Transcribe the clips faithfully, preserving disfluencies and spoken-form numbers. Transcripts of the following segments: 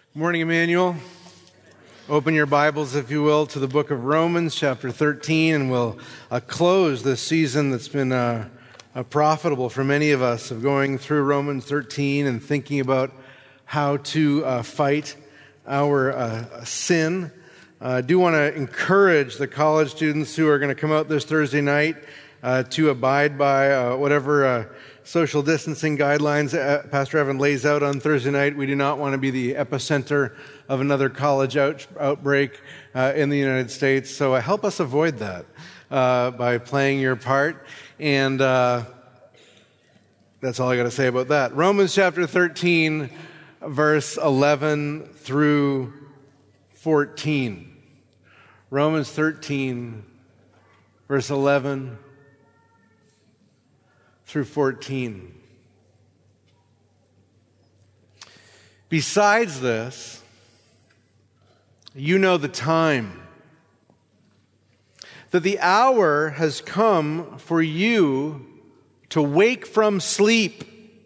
Morning, Emmanuel. Open your Bibles, if you will, to the book of Romans, chapter thirteen, and we'll uh, close this season that's been uh, uh, profitable for many of us of going through Romans thirteen and thinking about how to uh, fight our uh, sin. Uh, I do want to encourage the college students who are going to come out this Thursday night uh, to abide by uh, whatever uh, social distancing guidelines uh, Pastor Evan lays out on Thursday night. We do not want to be the epicenter of another college out, outbreak uh, in the United States. So uh, help us avoid that uh, by playing your part. And uh, that's all I got to say about that. Romans chapter thirteen, verse eleven through fourteen. Romans thirteen, verse eleven through fourteen. Besides this, you know the time, that the hour has come for you to wake from sleep.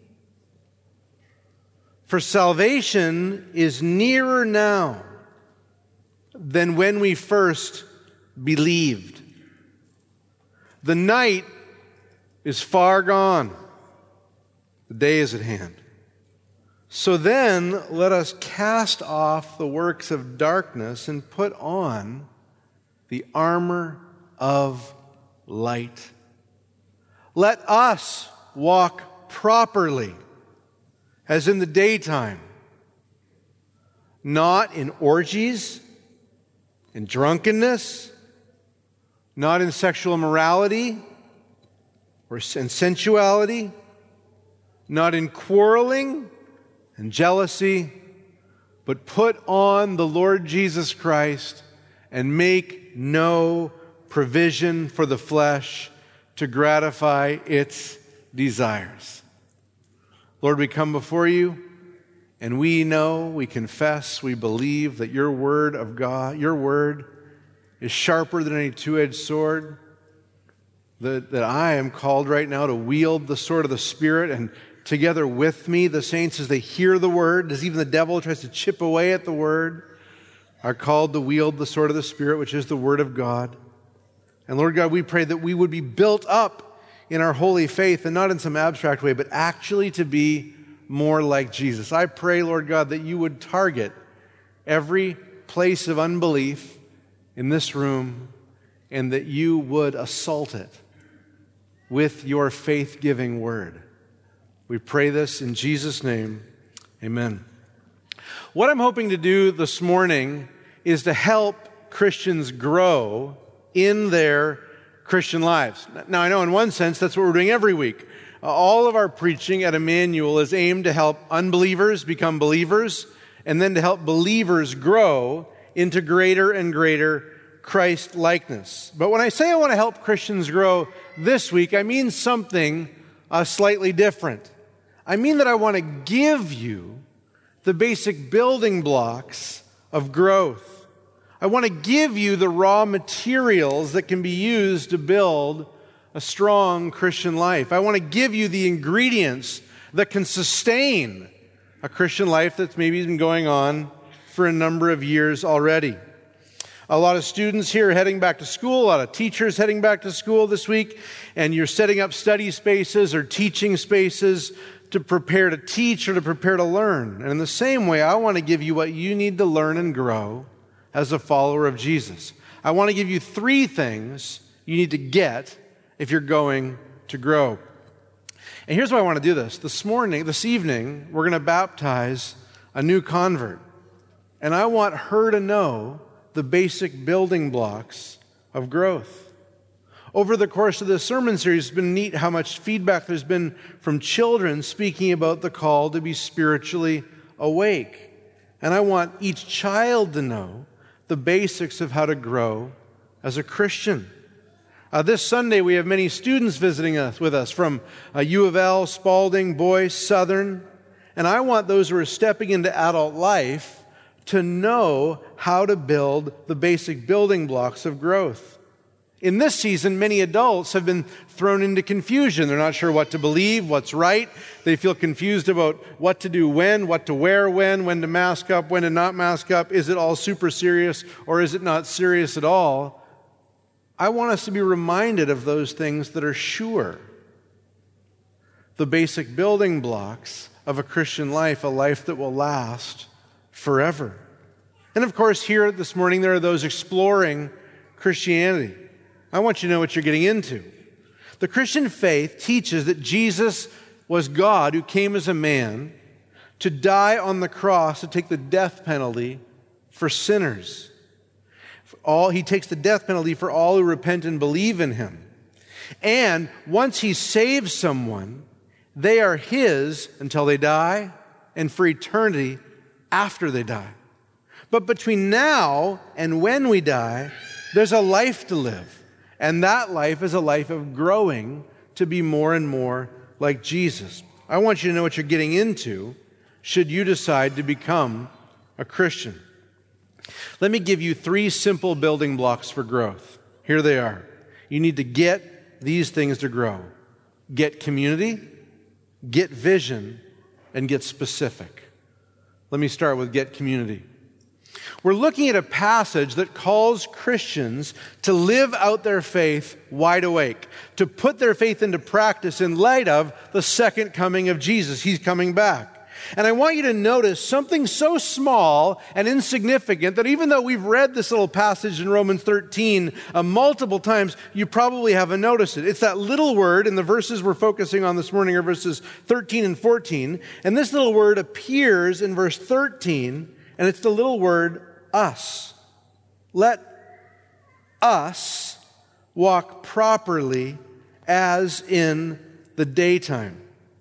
For salvation is nearer now than when we first believed. The night is far gone. The day is at hand. So then, let us cast off the works of darkness and put on the armor of light. Let us walk properly, as in the daytime, not in orgies, in drunkenness, not in sexual immorality, or in sensuality, not in quarreling and jealousy, but put on the Lord Jesus Christ and make no provision for the flesh to gratify its desires. Lord, we come before you, and we know, we confess, we believe that your word of God, your word is sharper than any two-edged sword, that, that I am called right now to wield the sword of the Spirit, and together with me, the saints, as they hear the word, as even the devil tries to chip away at the word, are called to wield the sword of the Spirit, which is the word of God. And Lord God, we pray that we would be built up in our holy faith, and not in some abstract way, but actually to be more like Jesus. I pray, Lord God, that you would target every place of unbelief in this room, and that you would assault it with your faith-giving word. We pray this in Jesus' name. Amen. What I'm hoping to do this morning is to help Christians grow in their Christian lives. Now, I know in one sense that's what we're doing every week. All of our preaching at Emmanuel is aimed to help unbelievers become believers, and then to help believers grow into greater and greater Christ-likeness. But when I say I want to help Christians grow this week, I mean something uh, slightly different. I mean that I want to give you the basic building blocks of growth. I want to give you the raw materials that can be used to build a strong Christian life. I want to give you the ingredients that can sustain a Christian life that's maybe been going on for a number of years already. A lot of students here are heading back to school, a lot of teachers heading back to school this week, and you're setting up study spaces or teaching spaces to prepare to teach or to prepare to learn. And in the same way, I want to give you what you need to learn and grow as a follower of Jesus. I want to give you three things you need to get if you're going to grow. And here's why I want to do this. This morning, this evening, we're going to baptize a new convert. And I want her to know the basic building blocks of growth. Over the course of this sermon series, it's been neat how much feedback there's been from children speaking about the call to be spiritually awake. And I want each child to know the basics of how to grow as a Christian. Uh, this Sunday, we have many students visiting us with us from uh, U of L, Spalding, Boyce, Southern. And I want those who are stepping into adult life to know how to build the basic building blocks of growth. In this season, many adults have been thrown into confusion. They're not sure what to believe, what's right. They feel confused about what to do when, what to wear when, when to mask up, when to not mask up. Is it all super serious or is it not serious at all? I want us to be reminded of those things that are sure. The basic building blocks of a Christian life, a life that will last forever. And of course, here this morning, there are those exploring Christianity. I want you to know what you're getting into. The Christian faith teaches that Jesus was God who came as a man to die on the cross to take the death penalty for sinners. For all, he takes the death penalty for all who repent and believe in him. And once he saves someone, they are his until they die and for eternity after they die. But between now and when we die, there's a life to live. And that life is a life of growing to be more and more like Jesus. I want you to know what you're getting into should you decide to become a Christian. Let me give you three simple building blocks for growth. Here they are. You need to get these things to grow. Get community, get vision, and get specific. Let me start with get community. We're looking at a passage that calls Christians to live out their faith wide awake, to put their faith into practice in light of the second coming of Jesus. He's coming back. And I want you to notice something so small and insignificant that even though we've read this little passage in Romans thirteen uh, multiple times, you probably haven't noticed it. It's that little word, and the verses we're focusing on this morning are verses thirteen and fourteen. And this little word appears in verse thirteen, and it's the little word us. Let us walk properly as in the daytime.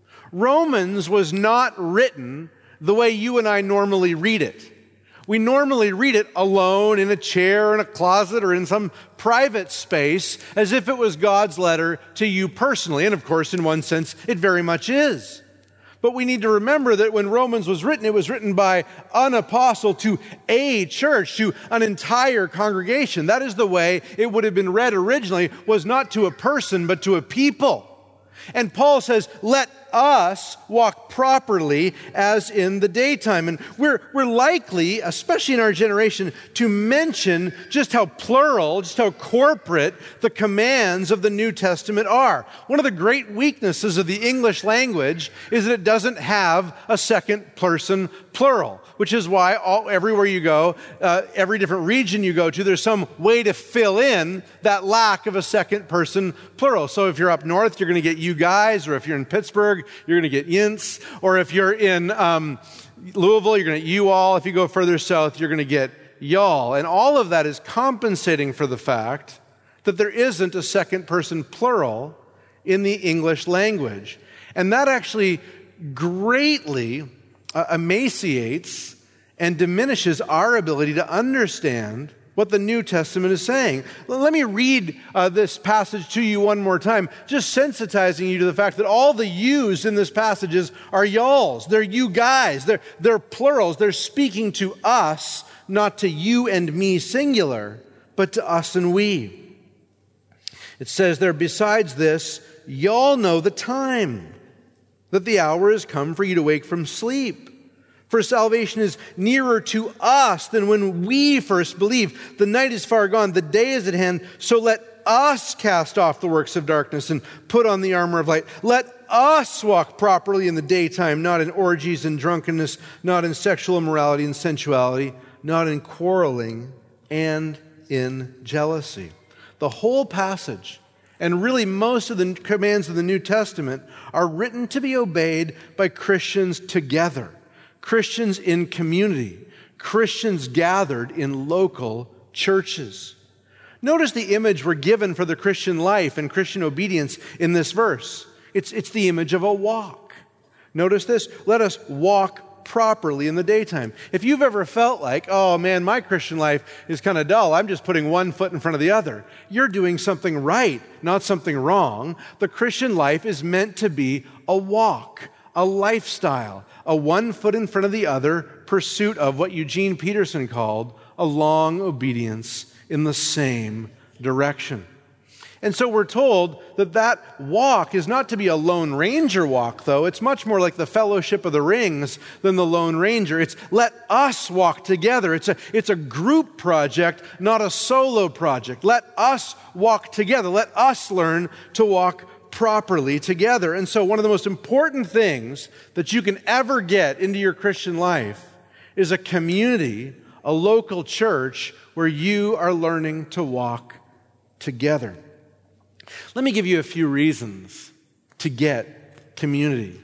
Romans was not written the way you and I normally read it. We normally read it alone in a chair, in a closet, or in some private space as if it was God's letter to you personally. And of course, in one sense, it very much is. But we need to remember that when Romans was written, it was written by an apostle to a church, to an entire congregation. That is the way it would have been read originally, was not to a person, but to a people. And Paul says, let us walk properly as in the daytime. And we're, we're likely, especially in our generation, to mention just how plural, just how corporate the commands of the New Testament are. One of the great weaknesses of the English language is that it doesn't have a second person plural, which is why all, everywhere you go, uh, every different region you go to, there's some way to fill in that lack of a second person plural. So if you're up north, you're going to get you guys, or if you're in Pittsburgh, you're going to get yints, or if you're in um, Louisville, you're going to get you all. If you go further south, you're going to get y'all. And all of that is compensating for the fact that there isn't a second person plural in the English language. And that actually greatly uh, emaciates and diminishes our ability to understand what the New Testament is saying. Let me read uh, this passage to you one more time, just sensitizing you to the fact that all the yous in this passage are y'alls. They're you guys. They're, they're plurals. They're speaking to us, not to you and me singular, but to us and we. It says there, besides this, y'all know the time, that the hour has come for you to wake from sleep. For salvation is nearer to us than when we first believed. The night is far gone, the day is at hand, so let us cast off the works of darkness and put on the armor of light. Let us walk properly in the daytime, not in orgies and drunkenness, not in sexual immorality and sensuality, not in quarreling and in jealousy. The whole passage, and really most of the commands of the New Testament, are written to be obeyed by Christians together. Christians in community, Christians gathered in local churches. Notice the image we're given for the Christian life and Christian obedience in this verse. It's, it's the image of a walk. Notice this, let us walk properly in the daytime. If you've ever felt like, oh man, my Christian life is kind of dull, I'm just putting one foot in front of the other, you're doing something right, not something wrong. The Christian life is meant to be a walk, a lifestyle, a one foot in front of the other pursuit of what Eugene Peterson called a long obedience in the same direction. And so we're told that that walk is not to be a Lone Ranger walk, though. It's much more like the Fellowship of the Rings than the Lone Ranger. It's let us walk together. It's a, it's a group project, not a solo project. Let us walk together. Let us learn to walk properly together. And so one of the most important things that you can ever get into your Christian life is a community, a local church where you are learning to walk together. Let me give you a few reasons to get community.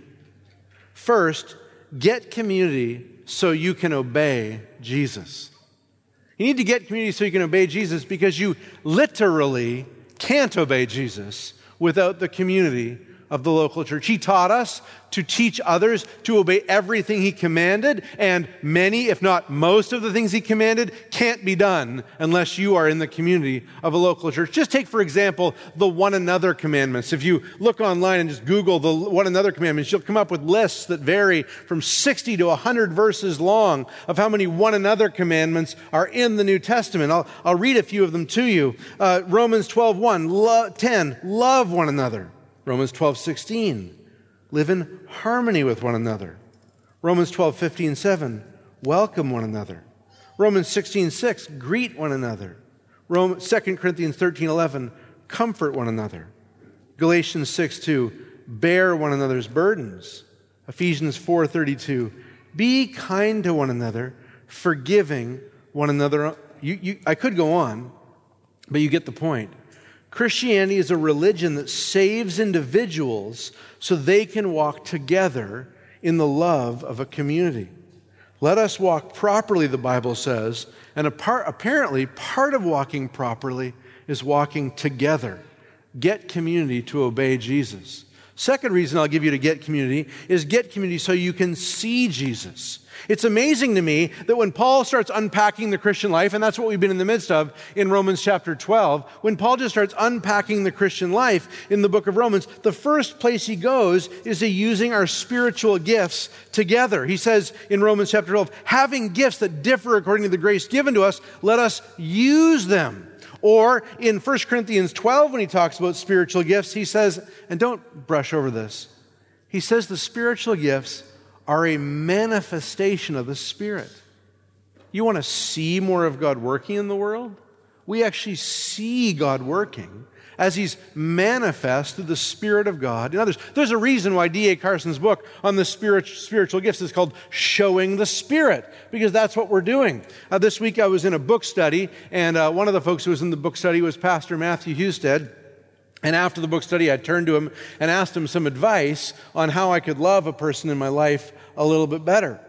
First, get community so you can obey Jesus. You need to get community so you can obey Jesus because you literally can't obey Jesus without the community of the local church. He taught us to teach others to obey everything he commanded, and many, if not most of the things he commanded can't be done unless you are in the community of a local church. Just take, for example, the one another commandments. If you look online and just Google the one another commandments, you'll come up with lists that vary from sixty to one hundred verses long of how many one another commandments are in the New Testament. I'll, I'll read a few of them to you. Uh, Romans twelve one, lo- ten, love one another. Romans twelve sixteen, live in harmony with one another. Romans twelve fifteen seven, welcome one another. Romans sixteen six, greet one another. Rome, Second Corinthians thirteen eleven, comfort one another. Galatians six two, bear one another's burdens. Ephesians four thirty-two, be kind to one another, forgiving one another. You, you, I could go on, but you get the point. Christianity is a religion that saves individuals so they can walk together in the love of a community. Let us walk properly, the Bible says, and apparently part of walking properly is walking together. Get community to obey Jesus. Second reason I'll give you to get community is get community so you can see Jesus. It's amazing to me that when Paul starts unpacking the Christian life, and that's what we've been in the midst of in Romans chapter twelve, when Paul just starts unpacking the Christian life in the book of Romans, the first place he goes is to using our spiritual gifts together. He says in Romans chapter twelve, having gifts that differ according to the grace given to us, let us use them. Or in First Corinthians twelve, when he talks about spiritual gifts, he says, and don't brush over this, he says the spiritual gifts are a manifestation of the Spirit. You want to see more of God working in the world? We actually see God working as He's manifest through the Spirit of God in others. There's a reason why D A Carson's book on the spirit, spiritual gifts is called Showing the Spirit, because that's what we're doing. Uh, this week I was in a book study, and uh, one of the folks who was in the book study was Pastor Matthew Husted. And after the book study, I turned to him and asked him some advice on how I could love a person in my life a little bit better.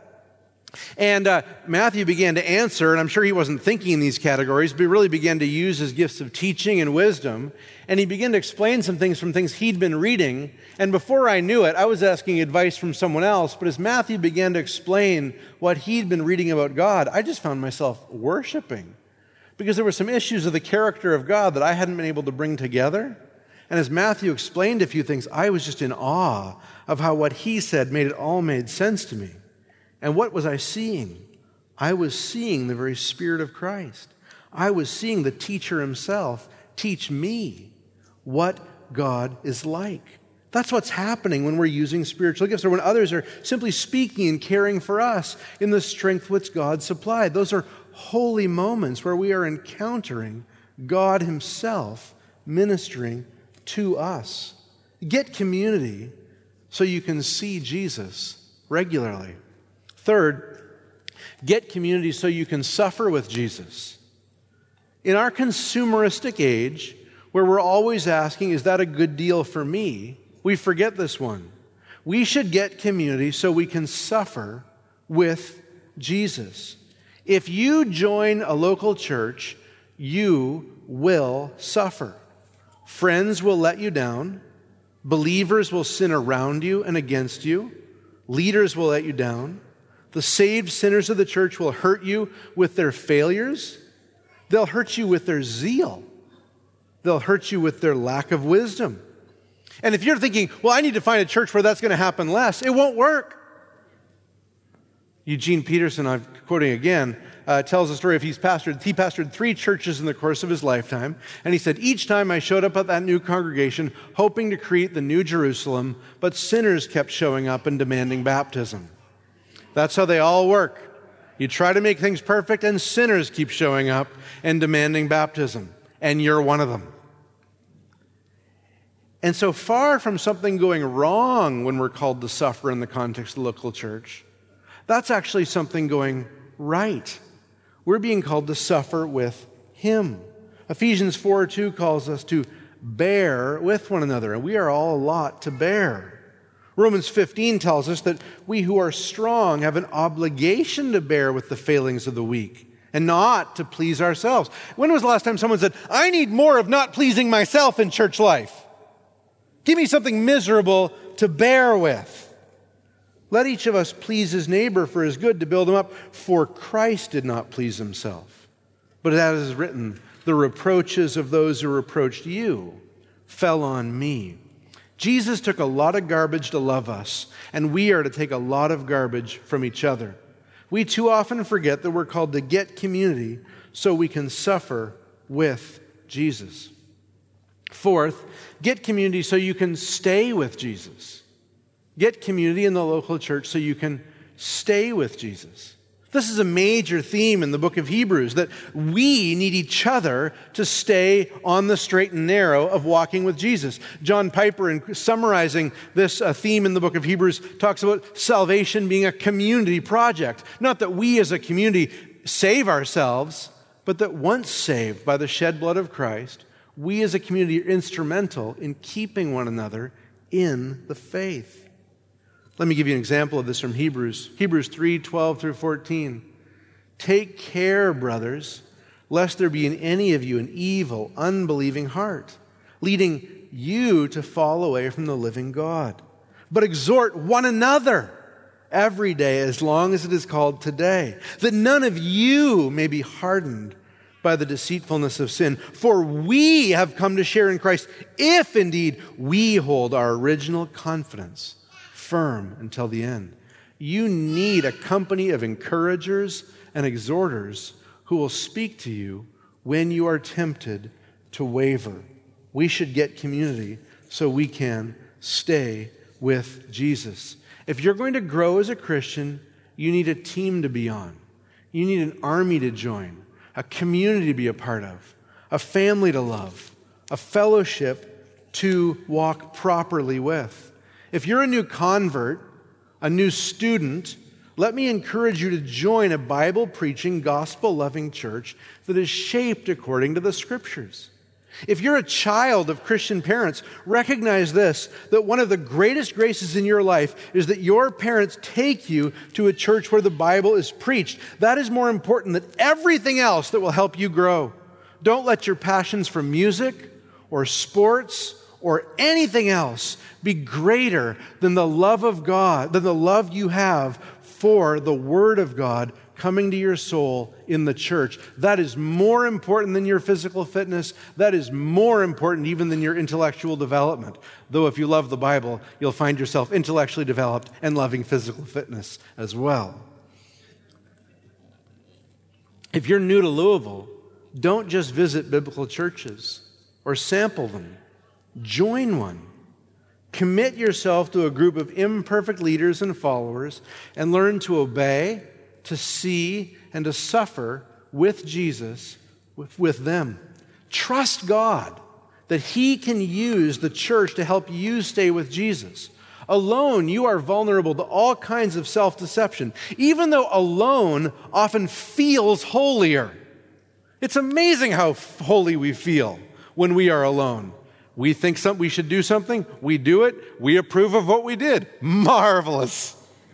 And uh, Matthew began to answer, and I'm sure he wasn't thinking in these categories, but he really began to use his gifts of teaching and wisdom, and he began to explain some things from things he'd been reading. And before I knew it, I was asking advice from someone else, but as Matthew began to explain what he'd been reading about God, I just found myself worshiping, because there were some issues of the character of God that I hadn't been able to bring together. And as Matthew explained a few things, I was just in awe of how what he said made it all made sense to me. And what was I seeing? I was seeing the very Spirit of Christ. I was seeing the teacher himself teach me what God is like. That's what's happening when we're using spiritual gifts, or when others are simply speaking and caring for us in the strength which God supplied. Those are holy moments where we are encountering God himself ministering to us. Get community so you can see Jesus regularly. Third, get community so you can suffer with Jesus. In our consumeristic age, where we're always asking, is that a good deal for me? We forget this one. We should get community so we can suffer with Jesus. If you join a local church, you will suffer. Friends will let you down. Believers will sin around you and against you. Leaders will let you down. The saved sinners of the church will hurt you with their failures. They'll hurt you with their zeal. They'll hurt you with their lack of wisdom. And if you're thinking, well, I need to find a church where that's going to happen less, it won't work. Eugene Peterson, I'm quoting again, uh, tells a story of he's pastored, he pastored three churches in the course of his lifetime, and he said, each time I showed up at that new congregation hoping to create the New Jerusalem, but sinners kept showing up and demanding baptism. That's how they all work. You try to make things perfect, and sinners keep showing up and demanding baptism, and you're one of them. And so far from something going wrong when we're called to suffer in the context of the local church, that's actually something going right. We're being called to suffer with Him. Ephesians four two calls us to bear with one another, and we are all a lot to bear. Romans fifteen tells us that we who are strong have an obligation to bear with the failings of the weak and not to please ourselves. When was the last time someone said, I need more of not pleasing myself in church life? Give me something miserable to bear with. Let each of us please his neighbor for his good to build him up, for Christ did not please himself. But as is written, the reproaches of those who reproached you fell on me. Jesus took a lot of garbage to love us, and we are to take a lot of garbage from each other. We too often forget that we're called to get community so we can suffer with Jesus. Fourth, get community so you can stay with Jesus. Get community in the local church so you can stay with Jesus. This is a major theme in the book of Hebrews, that we need each other to stay on the straight and narrow of walking with Jesus. John Piper, in summarizing this uh, theme in the book of Hebrews, talks about salvation being a community project. Not that we as a community save ourselves, but that once saved by the shed blood of Christ, we as a community are instrumental in keeping one another in the faith. Let me give you an example of this from Hebrews. Hebrews three, twelve through fourteen. Take care, brothers, lest there be in any of you an evil, unbelieving heart, leading you to fall away from the living God. But exhort one another every day as long as it is called today, that none of you may be hardened by the deceitfulness of sin. For we have come to share in Christ, if indeed we hold our original confidence firm until the end. You need a company of encouragers and exhorters who will speak to you when you are tempted to waver. We should get community so we can stay with Jesus. If you're going to grow as a Christian, you need a team to be on. You need an army to join, a community to be a part of, a family to love, a fellowship to walk properly with. If you're a new convert, a new student, let me encourage you to join a Bible-preaching, gospel-loving church that is shaped according to the Scriptures. If you're a child of Christian parents, recognize this, that one of the greatest graces in your life is that your parents take you to a church where the Bible is preached. That is more important than everything else that will help you grow. Don't let your passions for music or sports or anything else be greater than the love of God, than the love you have for the Word of God coming to your soul in the church. That is more important than your physical fitness. That is more important even than your intellectual development. Though if you love the Bible, you'll find yourself intellectually developed and loving physical fitness as well. If you're new to Louisville, don't just visit biblical churches or sample them. Join one. Commit yourself to a group of imperfect leaders and followers and learn to obey, to see, and to suffer with Jesus, with, with them. Trust God that He can use the church to help you stay with Jesus. Alone, you are vulnerable to all kinds of self-deception, even though alone often feels holier. It's amazing how holy we feel when we are alone. We think some, we should do something, we do it, we approve of what we did. Marvelous.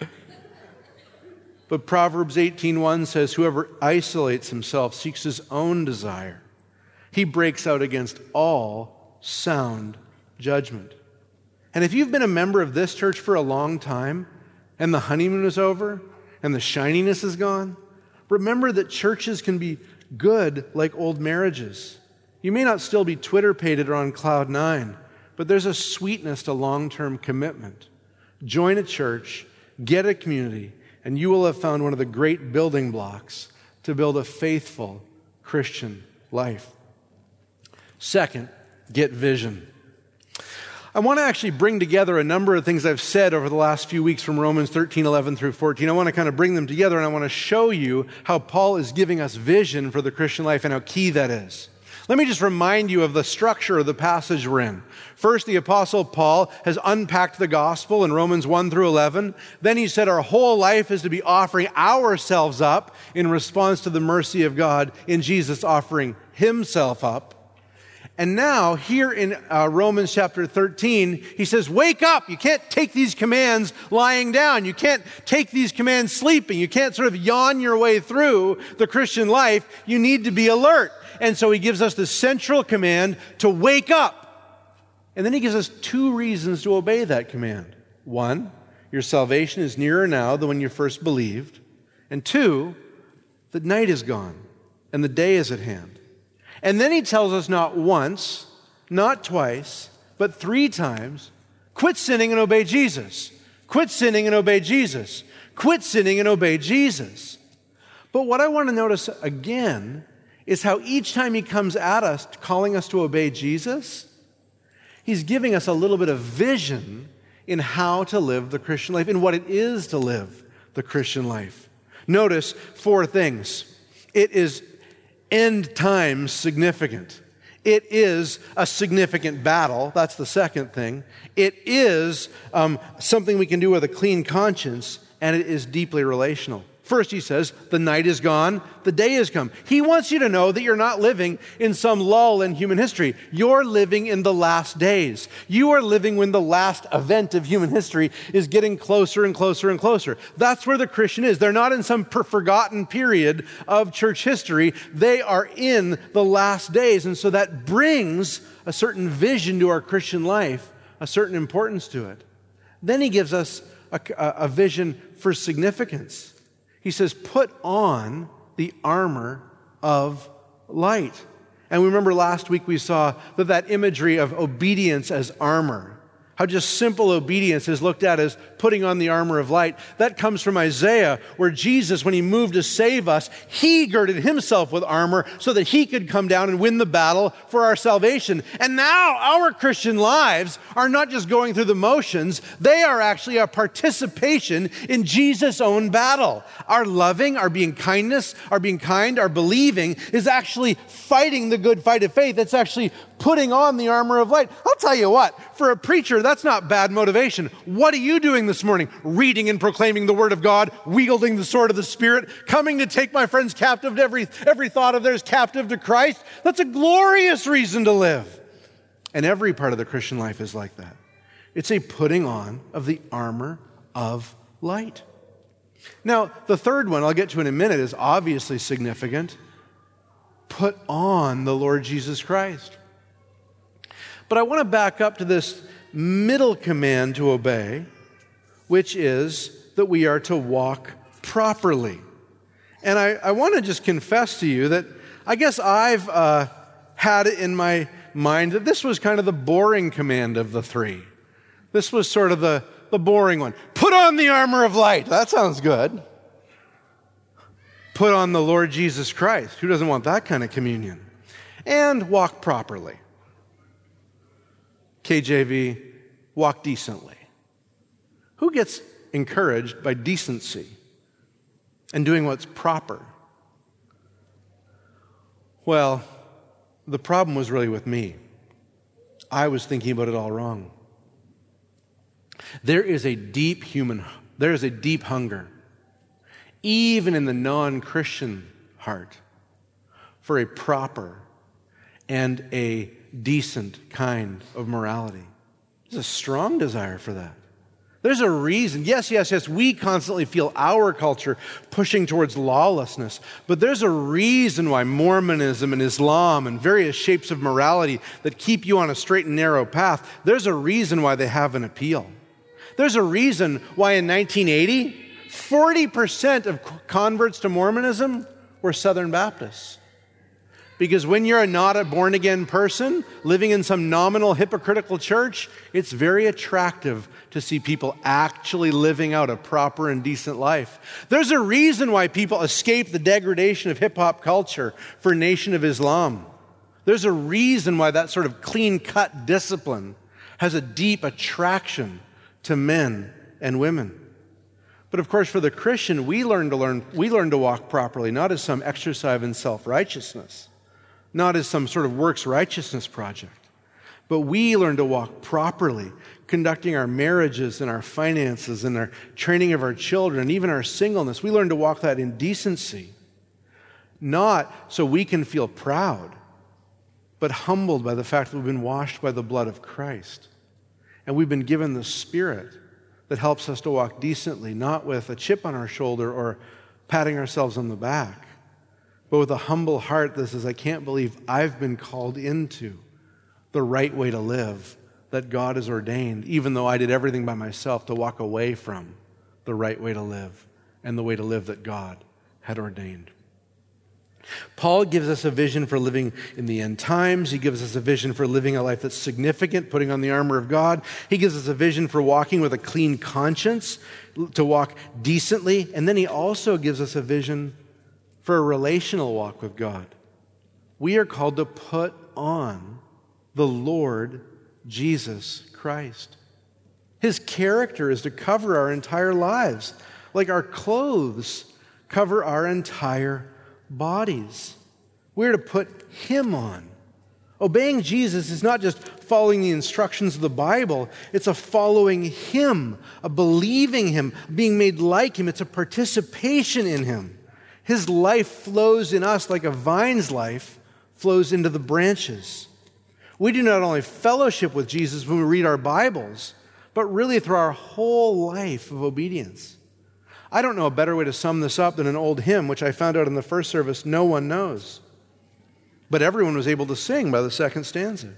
But Proverbs eighteen one says, whoever isolates himself seeks his own desire. He breaks out against all sound judgment. And if you've been a member of this church for a long time, and the honeymoon is over, and the shininess is gone, remember that churches can be good like old marriages. You may not still be Twitter-pated or on cloud nine, but there's a sweetness to long-term commitment. Join a church, get a community, and you will have found one of the great building blocks to build a faithful Christian life. Second, get vision. I want to actually bring together a number of things I've said over the last few weeks from Romans thirteen, eleven through fourteen. I want to kind of bring them together, and I want to show you how Paul is giving us vision for the Christian life and how key that is. Let me just remind you of the structure of the passage we're in. First, the Apostle Paul has unpacked the gospel in Romans one through eleven. Then he said our whole life is to be offering ourselves up in response to the mercy of God in Jesus offering himself up. And now, here in uh, Romans chapter thirteen, he says, wake up. You can't take these commands lying down. You can't take these commands sleeping. You can't sort of yawn your way through the Christian life. You need to be alert. And so he gives us the central command to wake up. And then he gives us two reasons to obey that command. One, your salvation is nearer now than when you first believed. And two, the night is gone and the day is at hand. And then he tells us not once, not twice, but three times, quit sinning and obey Jesus. Quit sinning and obey Jesus. Quit sinning and obey Jesus. But what I want to notice again is how each time he comes at us calling us to obey Jesus, he's giving us a little bit of vision in how to live the Christian life, in what it is to live the Christian life. Notice four things. It is end times significant. It is a significant battle. That's the second thing. It is um, something we can do with a clean conscience, and it is deeply relational. First, he says, the night is gone, the day has come. He wants you to know that you're not living in some lull in human history. You're living in the last days. You are living when the last event of human history is getting closer and closer and closer. That's where the Christian is. They're not in some per- forgotten period of church history. They are in the last days. And so that brings a certain vision to our Christian life, a certain importance to it. Then he gives us a, a, a vision for significance. He says, put on the armor of light. And we remember last week we saw that that imagery of obedience as armor, how just simple obedience is looked at as putting on the armor of light. That comes from Isaiah, where Jesus, when he moved to save us, he girded himself with armor so that he could come down and win the battle for our salvation. And now our Christian lives are not just going through the motions, they are actually a participation in Jesus' own battle. Our loving, our being kindness, our being kind, our believing is actually fighting the good fight of faith. It's actually putting on the armor of light. I'll tell you what, for a preacher, that's not bad motivation. What are you doing this morning? Reading and proclaiming the word of God, wielding the sword of the Spirit, coming to take my friends captive to every, every thought of theirs captive to Christ. That's a glorious reason to live. And every part of the Christian life is like that. It's a putting on of the armor of light. Now, the third one I'll get to in a minute is obviously significant. Put on the Lord Jesus Christ. But I want to back up to this middle command to obey, which is that we are to walk properly. And I, I want to just confess to you that I guess I've uh, had it in my mind that this was kind of the boring command of the three. This was sort of the, the boring one. Put on the armor of light. That sounds good. Put on the Lord Jesus Christ. Who doesn't want that kind of communion? And walk properly. K J V, walk decently. Who gets encouraged by decency and doing what's proper? Well, the problem was really with me. I was thinking about it all wrong. There is a deep human, there is a deep hunger, even in the non-Christian heart, for a proper and a decent kind of morality. There's a strong desire for that. There's a reason. Yes, yes, yes, we constantly feel our culture pushing towards lawlessness, but there's a reason why Mormonism and Islam and various shapes of morality that keep you on a straight and narrow path, there's a reason why they have an appeal. There's a reason why in nineteen eighty, forty percent of converts to Mormonism were Southern Baptists. Because when you're not a born-again person living in some nominal hypocritical church, it's very attractive to see people actually living out a proper and decent life. There's a reason why people escape the degradation of hip-hop culture for Nation of Islam. There's a reason why that sort of clean-cut discipline has a deep attraction to men and women. But of course, for the Christian, we learn to learn, we learn to walk properly, not as some exercise in self-righteousness, not as some sort of works righteousness project, but we learn to walk properly, conducting our marriages and our finances and our training of our children and even our singleness. We learn to walk that in decency, not so we can feel proud, but humbled by the fact that we've been washed by the blood of Christ. And we've been given the Spirit that helps us to walk decently, not with a chip on our shoulder or patting ourselves on the back, but with a humble heart that says, I can't believe I've been called into the right way to live that God has ordained, even though I did everything by myself to walk away from the right way to live and the way to live that God had ordained. Paul gives us a vision for living in the end times. He gives us a vision for living a life that's significant, putting on the armor of God. He gives us a vision for walking with a clean conscience, to walk decently. And then he also gives us a vision for a relational walk with God. We are called to put on the Lord Jesus Christ. His character is to cover our entire lives, like our clothes cover our entire bodies. We're to put Him on. Obeying Jesus is not just following the instructions of the Bible. It's a following Him, a believing Him, being made like Him. It's a participation in Him. His life flows in us like a vine's life flows into the branches. We do not only fellowship with Jesus when we read our Bibles, but really through our whole life of obedience. I don't know a better way to sum this up than an old hymn, which I found out in the first service, No One Knows. But everyone was able to sing by the second stanza.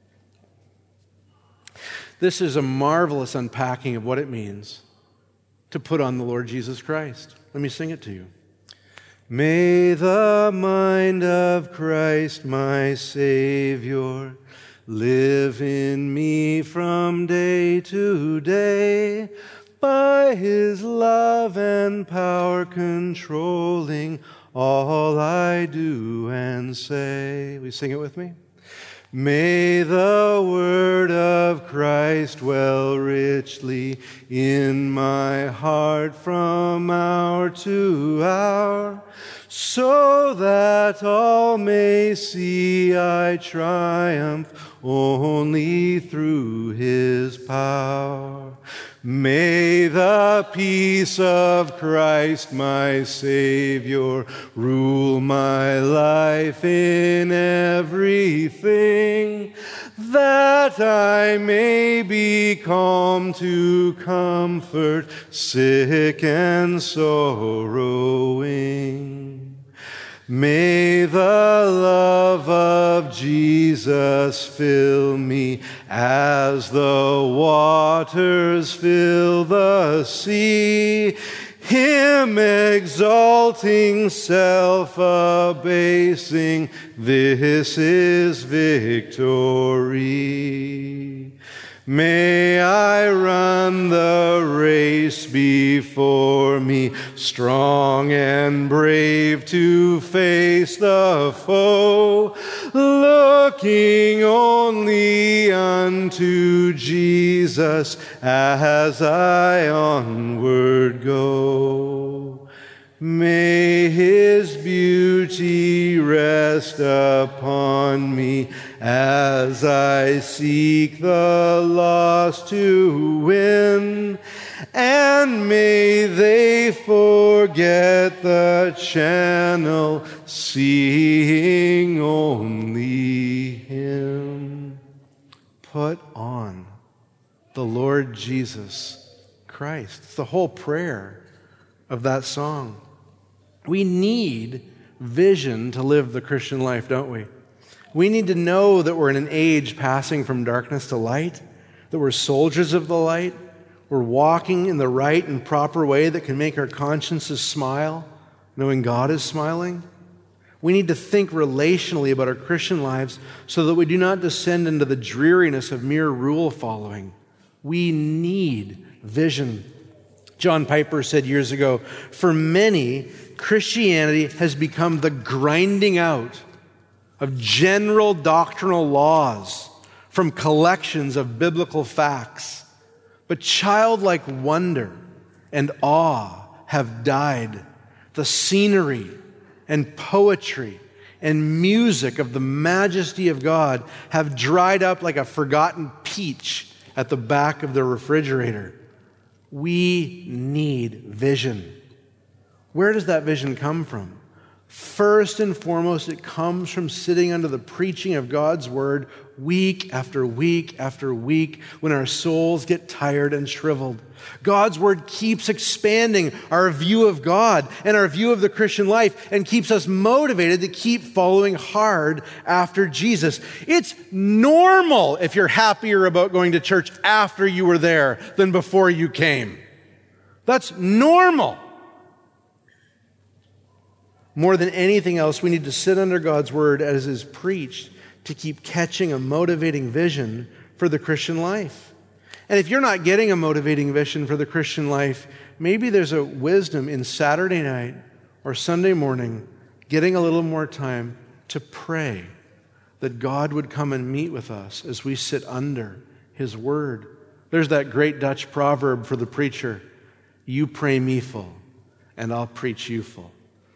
This is a marvelous unpacking of what it means to put on the Lord Jesus Christ. Let me sing it to you. May the mind of Christ, my Savior, live in me from day to day, by His love and power controlling all I do and say. Will you sing it with me? May the word of Christ dwell richly in my heart from hour to hour, so that all may see I triumph only through His power. May the peace of Christ, my Savior, rule my life in everything, that I may be calm to comfort sick and sorrowing. May the love of Jesus fill me as the waters fill the sea, Him exalting, self-abasing, this is victory. May I run the race before me, strong and brave to face the foe, looking only unto Jesus as I onward go. May His beauty rest upon me as I seek the lost to win, and may they forget the channel, seeing only Him. Put on the Lord Jesus Christ. It's the whole prayer of that song. We need vision to live the Christian life, don't we? We need to know that we're in an age passing from darkness to light, that we're soldiers of the light, we're walking in the right and proper way that can make our consciences smile, knowing God is smiling. We need to think relationally about our Christian lives so that we do not descend into the dreariness of mere rule following. We need vision. John Piper said years ago, for many, Christianity has become the grinding out of general doctrinal laws from collections of biblical facts. But childlike wonder and awe have died. The scenery and poetry and music of the majesty of God have dried up like a forgotten peach at the back of the refrigerator. We need vision. Where does that vision come from? First and foremost, it comes from sitting under the preaching of God's word week after week after week when our souls get tired and shriveled. God's word keeps expanding our view of God and our view of the Christian life and keeps us motivated to keep following hard after Jesus. It's normal if you're happier about going to church after you were there than before you came. That's normal. More than anything else, we need to sit under God's word as is preached to keep catching a motivating vision for the Christian life. And if you're not getting a motivating vision for the Christian life, maybe there's a wisdom in Saturday night or Sunday morning getting a little more time to pray that God would come and meet with us as we sit under his word. There's that great Dutch proverb for the preacher, you pray me full, and I'll preach you full.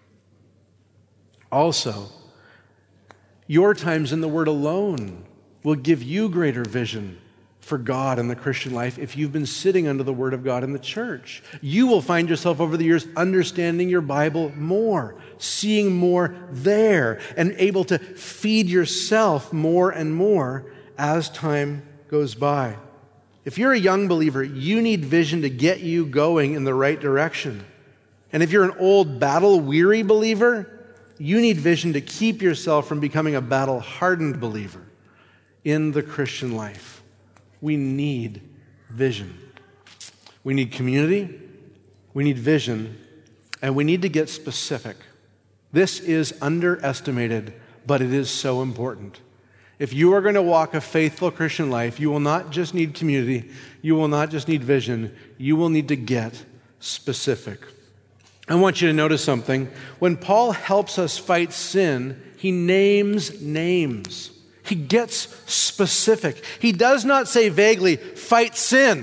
Also, your times in the Word alone will give you greater vision for God and the Christian life if you've been sitting under the Word of God in the church. You will find yourself over the years understanding your Bible more, seeing more there, and able to feed yourself more and more as time goes by. If you're a young believer, you need vision to get you going in the right direction. And if you're an old battle-weary believer, you need vision to keep yourself from becoming a battle-hardened believer in the Christian life. We need vision. We need community, we need vision, and we need to get specific. This is underestimated, but it is so important. If you are going to walk a faithful Christian life, you will not just need community, you will not just need vision, you will need to get specific. I want you to notice something. When Paul helps us fight sin, he names names. He gets specific. He does not say vaguely, fight sin.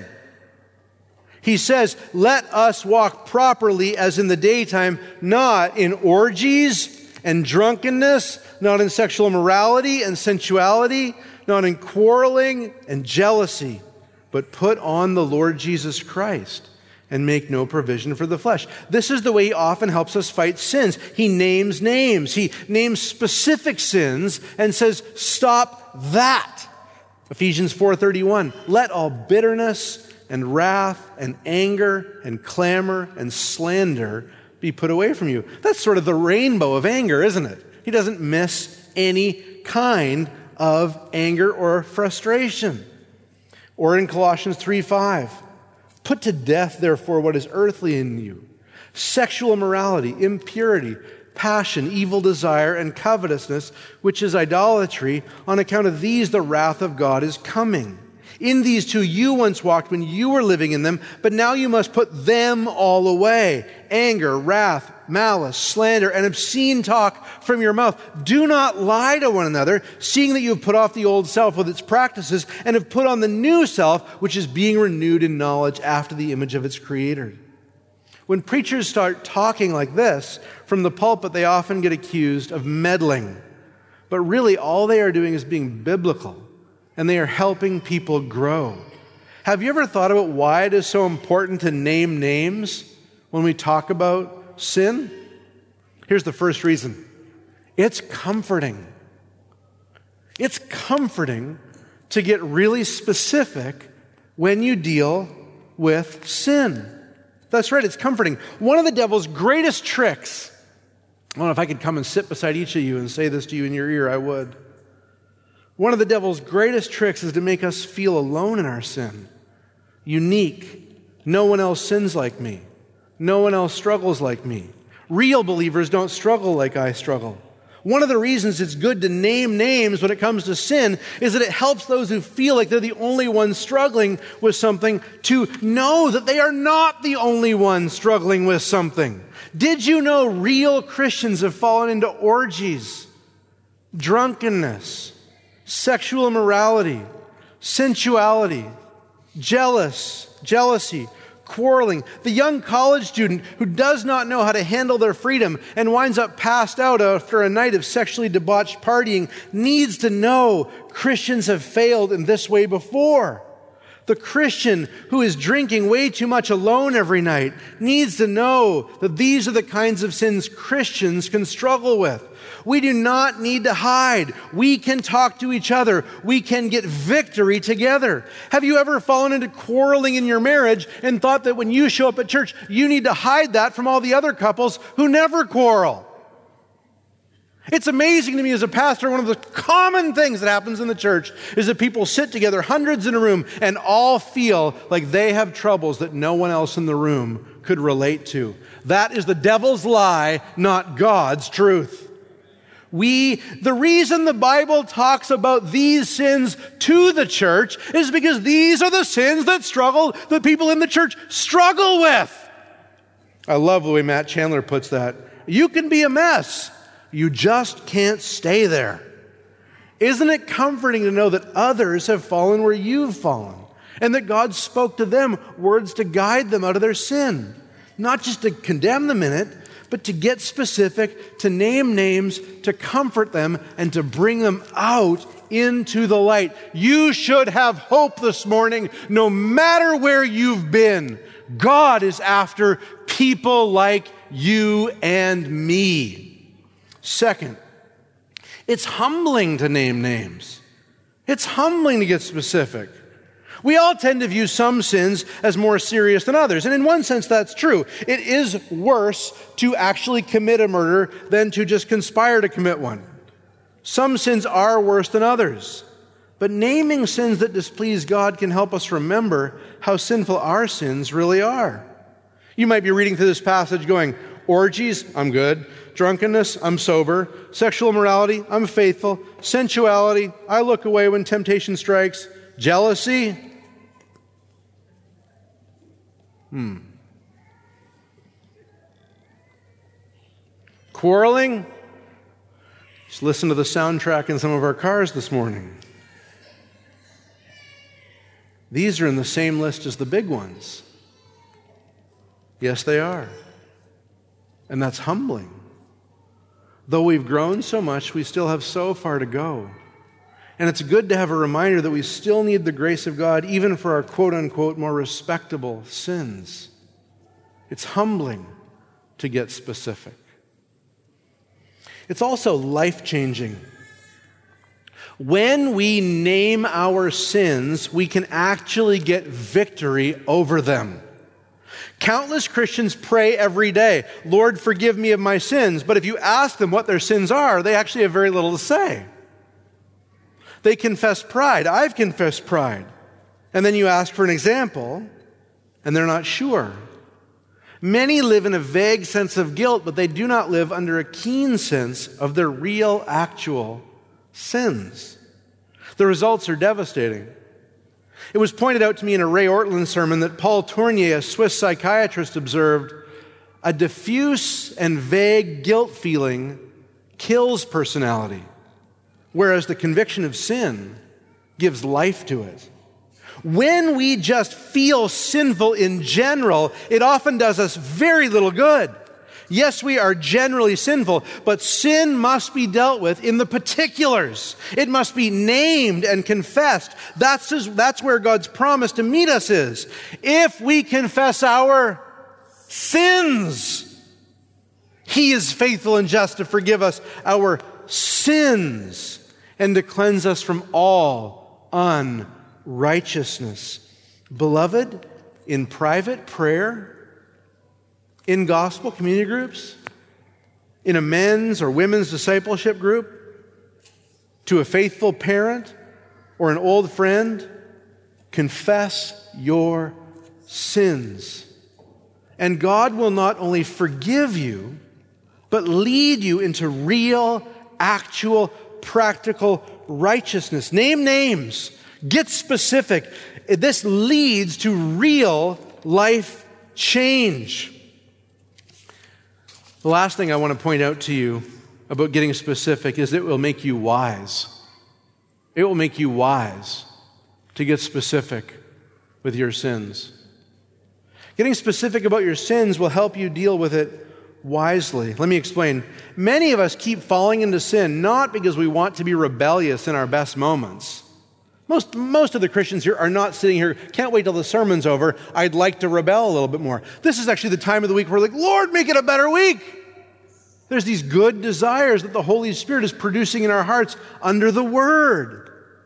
He says, let us walk properly as in the daytime, not in orgies and drunkenness, not in sexual immorality and sensuality, not in quarreling and jealousy, but put on the Lord Jesus Christ and make no provision for the flesh. This is the way he often helps us fight sins. He names names. He names specific sins and says, stop that. Ephesians four thirty-one, let all bitterness and wrath and anger and clamor and slander be put away from you. That's sort of the rainbow of anger, isn't it? He doesn't miss any kind of anger or frustration. Or in Colossians three five, put to death, therefore, what is earthly in you, sexual immorality, impurity, passion, evil desire, and covetousness, which is idolatry. On account of these, the wrath of God is coming. In these two you once walked when you were living in them, but now you must put them all away. Anger, wrath, malice, slander, and obscene talk from your mouth. Do not lie to one another, seeing that you have put off the old self with its practices and have put on the new self, which is being renewed in knowledge after the image of its creator. When preachers start talking like this from the pulpit, they often get accused of meddling. But really, all they are doing is being biblical, and they are helping people grow. Have you ever thought about why it is so important to name names when we talk about sin? Here's the first reason. It's comforting. It's comforting to get really specific when you deal with sin. That's right, it's comforting. One of the devil's greatest tricks, I don't know if I could come and sit beside each of you and say this to you in your ear, I would. One of the devil's greatest tricks is to make us feel alone in our sin. Unique. No one else sins like me. No one else struggles like me. Real believers don't struggle like I struggle. One of the reasons it's good to name names when it comes to sin is that it helps those who feel like they're the only ones struggling with something to know that they are not the only ones struggling with something. Did you know real Christians have fallen into orgies, drunkenness, sexual immorality, sensuality, jealous, jealousy, quarreling? The young college student who does not know how to handle their freedom and winds up passed out after a night of sexually debauched partying needs to know Christians have failed in this way before. The Christian who is drinking way too much alone every night needs to know that these are the kinds of sins Christians can struggle with. We do not need to hide. We can talk to each other. We can get victory together. Have you ever fallen into quarreling in your marriage and thought that when you show up at church, you need to hide that from all the other couples who never quarrel? It's amazing to me as a pastor, one of the common things that happens in the church is that people sit together, hundreds in a room, and all feel like they have troubles that no one else in the room could relate to. That is the devil's lie, not God's truth. We, the reason the Bible talks about these sins to the church is because these are the sins that struggle, that people in the church struggle with. I love the way Matt Chandler puts that. You can be a mess. You just can't stay there. Isn't it comforting to know that others have fallen where you've fallen and that God spoke to them words to guide them out of their sin? Not just to condemn them in it, but to get specific, to name names, to comfort them, and to bring them out into the light. You should have hope this morning, no matter where you've been. God is after people like you and me. Second, it's humbling to name names. It's humbling to get specific. We all tend to view some sins as more serious than others, and in one sense that's true. It is worse to actually commit a murder than to just conspire to commit one. Some sins are worse than others, but naming sins that displease God can help us remember how sinful our sins really are. You might be reading through this passage going, orgies, I'm good. Drunkenness, I'm sober. Sexual immorality, I'm faithful. Sensuality, I look away when temptation strikes. Jealousy, hmm. Quarreling, just listen to the soundtrack in some of our cars this morning. These are in the same list as the big ones. Yes, they are. And that's humbling. Though we've grown so much, we still have so far to go. And it's good to have a reminder that we still need the grace of God, even for our quote-unquote more respectable sins. It's humbling to get specific. It's also life-changing. When we name our sins, we can actually get victory over them. Countless Christians pray every day, Lord, forgive me of my sins. But if you ask them what their sins are, they actually have very little to say. They confess pride. I've confessed pride. And then you ask for an example, and they're not sure. Many live in a vague sense of guilt, but they do not live under a keen sense of their real, actual sins. The results are devastating. It was pointed out to me in a Ray Ortlund sermon that Paul Tournier, a Swiss psychiatrist, observed, a diffuse and vague guilt feeling kills personality, whereas the conviction of sin gives life to it. When we just feel sinful in general, it often does us very little good. Yes, we are generally sinful, but sin must be dealt with in the particulars. It must be named and confessed. That's, his, that's where God's promise to meet us is. If we confess our sins, He is faithful and just to forgive us our sins and to cleanse us from all unrighteousness. Beloved, in private prayer, in gospel community groups, in a men's or women's discipleship group, to a faithful parent or an old friend, confess your sins. And God will not only forgive you, but lead you into real, actual, practical righteousness. Name names. Get specific. This leads to real life change. The last thing I want to point out to you about getting specific is it will make you wise. It will make you wise to get specific with your sins. Getting specific about your sins will help you deal with it wisely. Let me explain. Many of us keep falling into sin not because we want to be rebellious in our best moments. Most, most of the Christians here are not sitting here, can't wait till the sermon's over, I'd like to rebel a little bit more. This is actually the time of the week where we're like, Lord, make it a better week. There's these good desires that the Holy Spirit is producing in our hearts under the Word.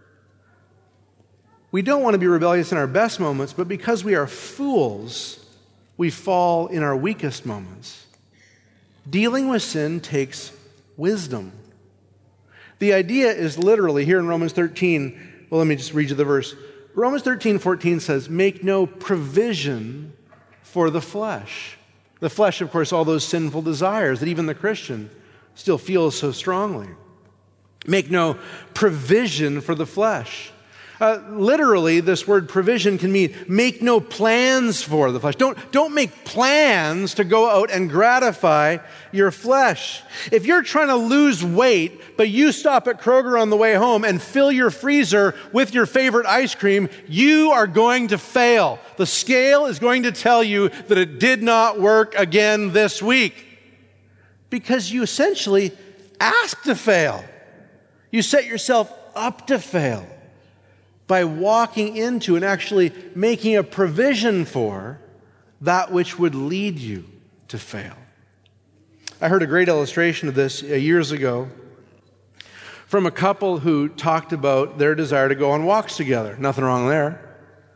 We don't want to be rebellious in our best moments, but because we are fools, we fall in our weakest moments. Dealing with sin takes wisdom. The idea is literally here in Romans thirteen. Well, let me just read you the verse. Romans thirteen fourteen says, make no provision for the flesh. The flesh, of course, all those sinful desires that even the Christian still feels so strongly. Make no provision for the flesh. Uh, literally, this word provision can mean make no plans for the flesh. Don't, don't make plans to go out and gratify your flesh. If you're trying to lose weight, but you stop at Kroger on the way home and fill your freezer with your favorite ice cream, you are going to fail. The scale is going to tell you that it did not work again this week because you essentially asked to fail. You set yourself up to fail by walking into and actually making a provision for that which would lead you to fail. I heard a great illustration of this years ago from a couple who talked about their desire to go on walks together. Nothing wrong there.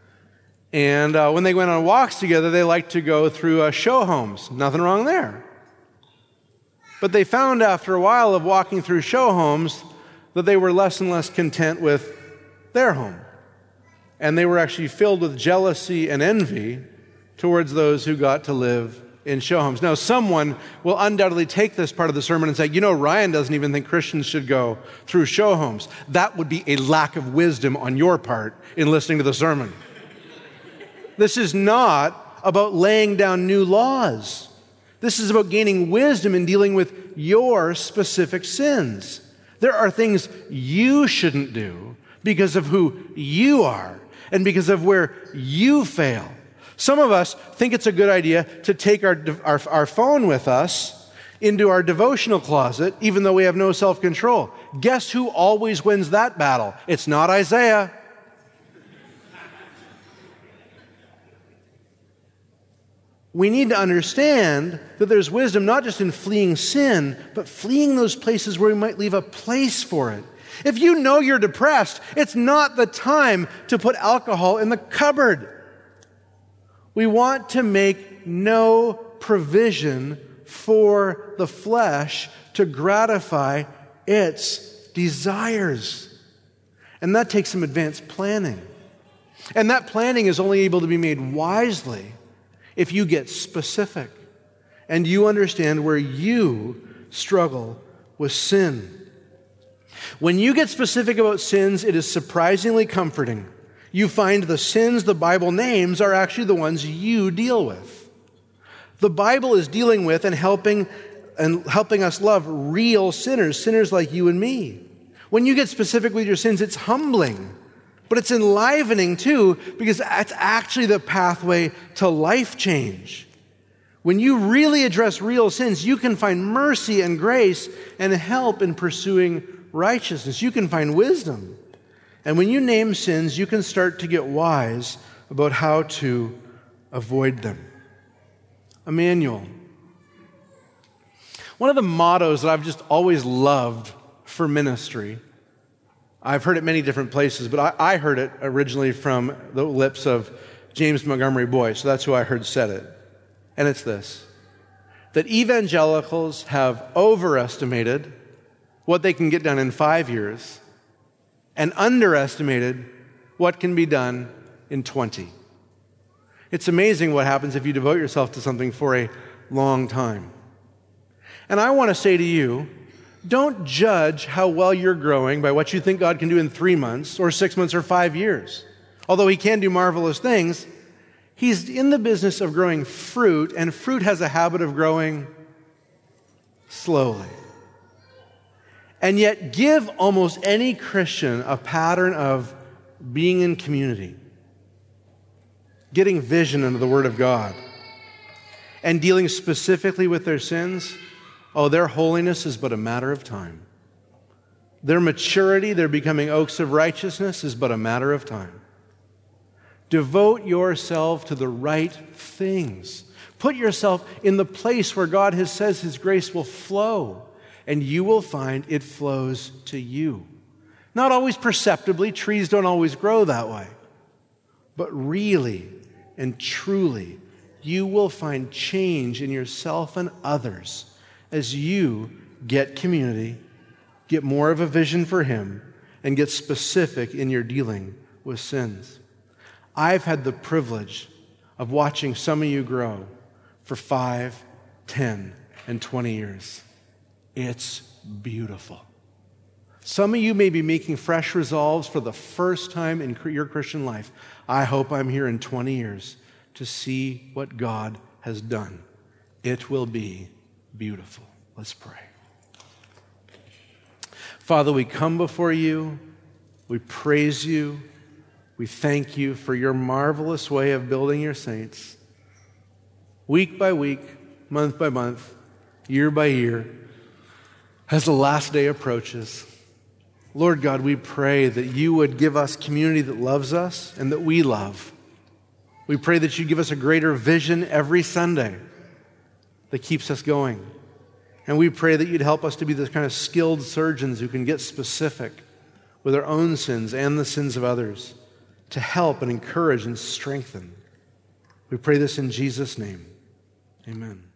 And uh, when they went on walks together, they liked to go through uh, show homes. Nothing wrong there. But they found after a while of walking through show homes that they were less and less content with their home. And they were actually filled with jealousy and envy towards those who got to live in show homes. Now, someone will undoubtedly take this part of the sermon and say, you know, Ryan doesn't even think Christians should go through show homes. That would be a lack of wisdom on your part in listening to the sermon. This is not about laying down new laws. This is about gaining wisdom in dealing with your specific sins. There are things you shouldn't do because of who you are and because of where you fail. Some of us think it's a good idea to take our, our, our phone with us into our devotional closet, even though we have no self-control. Guess who always wins that battle? It's not Isaiah. We need to understand that there's wisdom not just in fleeing sin, but fleeing those places where we might leave a place for it. If you know you're depressed, it's not the time to put alcohol in the cupboard. We want to make no provision for the flesh to gratify its desires. And that takes some advanced planning. And that planning is only able to be made wisely if you get specific and you understand where you struggle with sin. When you get specific about sins, it is surprisingly comforting. You find the sins the Bible names are actually the ones you deal with. The Bible is dealing with and helping and helping us love real sinners, sinners like you and me. When you get specific with your sins, it's humbling, but it's enlivening too, because it's actually the pathway to life change. When you really address real sins, you can find mercy and grace and help in pursuing righteousness. You can find wisdom. And when you name sins, you can start to get wise about how to avoid them. Emmanuel. One of the mottos that I've just always loved for ministry, I've heard it many different places, but I, I heard it originally from the lips of James Montgomery Boyce, so that's who I heard said it. And it's this, that evangelicals have overestimated what they can get done in five years and underestimated what can be done in twenty. It's amazing what happens if you devote yourself to something for a long time. And I want to say to you Don't judge how well you're growing by what you think God can do in three months or six months or five years. Although he can do marvelous things, he's in the business of growing fruit, and fruit has a habit of growing slowly. And yet, give almost any Christian a pattern of being in community, getting vision into the Word of God, and dealing specifically with their sins. Oh, their holiness is but a matter of time. Their maturity, their becoming oaks of righteousness, is but a matter of time. Devote yourself to the right things. Put yourself in the place where God has says his grace will flow, and you will find it flows to you. Not always perceptibly, trees don't always grow that way, but really and truly, you will find change in yourself and others as you get community, get more of a vision for him, and get specific in your dealing with sins. I've had the privilege of watching some of you grow for five, ten, and twenty years. It's beautiful. Some of you may be making fresh resolves for the first time in your Christian life. I hope I'm here in twenty years to see what God has done. It will be beautiful. Let's pray. Father, we come before you. We praise you. We thank you for your marvelous way of building your saints. Week by week, month by month, year by year, as the last day approaches. Lord God, we pray that you would give us community that loves us and that we love. We pray that you give us a greater vision every Sunday that keeps us going. And we pray that you'd help us to be the kind of skilled surgeons who can get specific with our own sins and the sins of others to help and encourage and strengthen. We pray this in Jesus' name. Amen.